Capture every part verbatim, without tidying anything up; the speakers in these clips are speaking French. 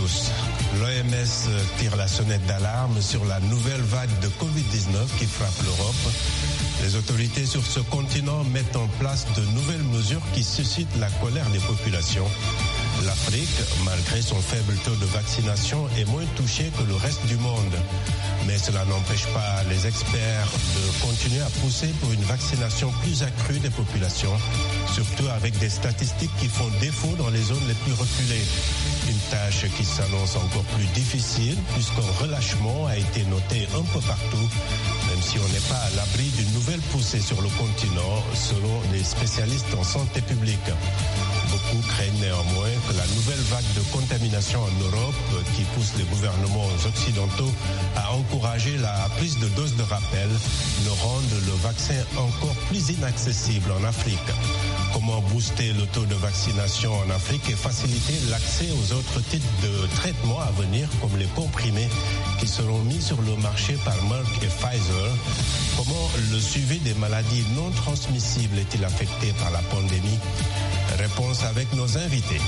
tous. L'O M S tire la sonnette d'alarme sur la nouvelle vague de covid dix-neuf qui frappe l'Europe. Les autorités sur ce continent mettent en place de nouvelles mesures qui suscitent la colère des populations. L'Afrique, malgré son faible taux de vaccination, est moins touchée que le reste du monde. Mais cela n'empêche pas les experts de continuer à pousser pour une vaccination plus accrue des populations, surtout avec des statistiques qui font défaut dans les zones les plus reculées. Une tâche qui s'annonce encore plus difficile puisqu'un relâchement a été noté un peu partout, même si on n'est pas à l'abri d'une nouvelle poussée sur le continent, selon les spécialistes en santé publique. Beaucoup craignent néanmoins que la nouvelle vague de contamination en Europe, qui pousse les gouvernements occidentaux à encourager la prise de doses de rappel, ne rende le vaccin encore plus inaccessible en Afrique. Comment booster le taux de vaccination en Afrique et faciliter l'accès aux autres types de traitements à venir, comme les comprimés qui seront mis sur le marché par Merck et Pfizer? Comment le suivi des maladies non transmissibles est-il affecté par la pandémie? Réponse avec nos invités.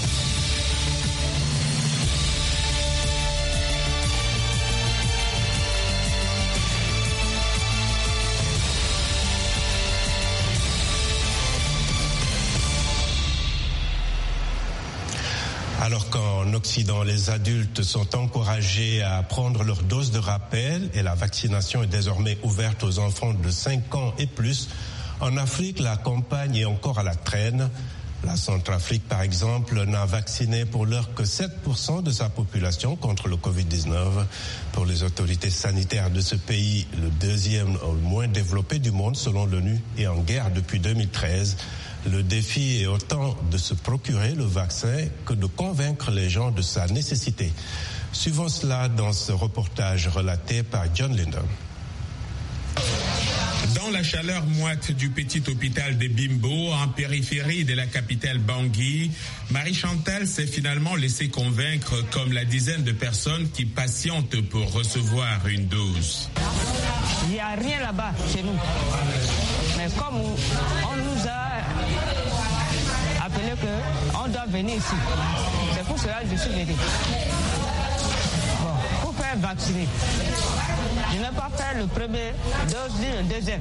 Alors qu'en Occident, les adultes sont encouragés à prendre leur dose de rappel et la vaccination est désormais ouverte aux enfants de cinq ans et plus, en Afrique, la campagne est encore à la traîne. La Centrafrique, par exemple, n'a vacciné pour l'heure que sept pour cent de sa population contre le covid dix-neuf. Pour les autorités sanitaires de ce pays, le deuxième le moins développé du monde selon l'ONU et en guerre depuis deux mille treize. Le défi est autant de se procurer le vaccin que de convaincre les gens de sa nécessité. Suivons cela dans ce reportage relaté par John Linder. Dans la chaleur moite du petit hôpital de Bimbo, en périphérie de la capitale Bangui, Marie-Chantal s'est finalement laissée convaincre comme la dizaine de personnes qui patientent pour recevoir une dose. Il n'y a rien là-bas chez nous. Mais comme on nous a appelé qu'on doit venir ici, c'est pour cela que je suis venu. Bon, pour faire vacciner. Je n'ai pas fait le premier dose ni le deuxième.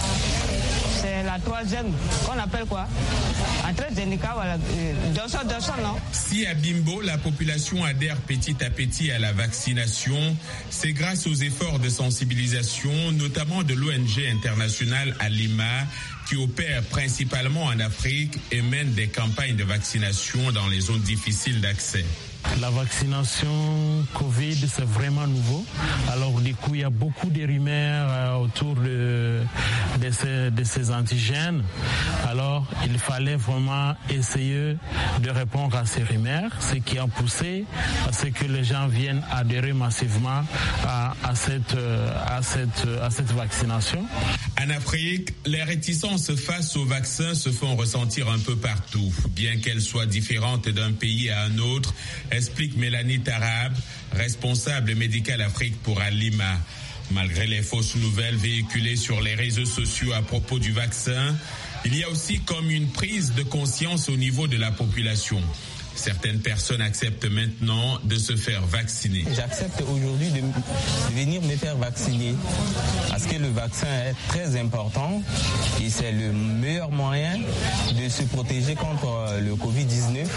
C'est la troisième qu'on appelle quoi? AstraZeneca, voilà. Johnson, Johnson, non? Si à Bimbo, la population adhère petit à petit à la vaccination, c'est grâce aux efforts de sensibilisation, notamment de l'O N G internationale à Lima, qui opère principalement en Afrique et mène des campagnes de vaccination dans les zones difficiles d'accès. La vaccination Covid, c'est vraiment nouveau. Alors du coup, il y a beaucoup de rumeurs euh, autour de, de, ces, de ces antigènes. Alors, il fallait vraiment essayer de répondre à ces rumeurs, ce qui a poussé à ce que les gens viennent adhérer massivement à, à, cette, à, cette, à cette vaccination. En Afrique, les réticences face au vaccin se font ressentir un peu partout, bien qu'elles soient différentes d'un pays à un autre, explique Mélanie Tarab, responsable médicale Afrique pour Alima. Malgré les fausses nouvelles véhiculées sur les réseaux sociaux à propos du vaccin, il y a aussi comme une prise de conscience au niveau de la population. Certaines personnes acceptent maintenant de se faire vacciner. J'accepte aujourd'hui de, de venir me faire vacciner parce que le vaccin est très important et c'est le meilleur moyen de se protéger contre le covid dix-neuf.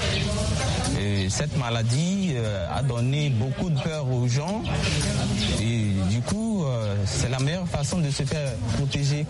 Et cette maladie a donné beaucoup de peur aux gens et du coup, c'est la meilleure façon de se faire protéger,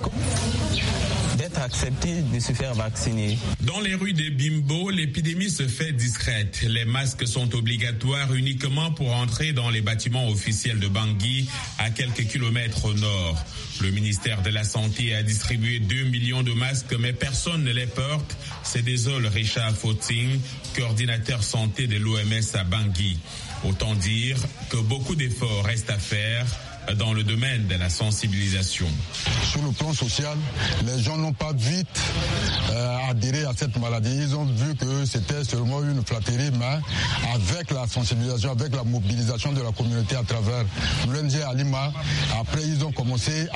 d'être accepté, de se faire vacciner. Dans les rues de Bimbo, l'épidémie se fait discrète. Les masques sont obligatoires uniquement pour entrer dans les bâtiments officiels de Bangui, à quelques kilomètres au nord. Le ministère de la Santé a distribué deux millions de masques, mais personne ne les porte. C'est désole Richard Fauting, coordinateur santé de l'O M S à Bangui. Autant dire que beaucoup d'efforts restent à faire dans le domaine de la sensibilisation. Sur le plan social, les gens n'ont pas vite euh, adhéré à cette maladie. Ils ont vu que c'était seulement une flatterie, mais avec la sensibilisation, avec la mobilisation de la communauté à travers l'O N G Alima, après ils ont commencé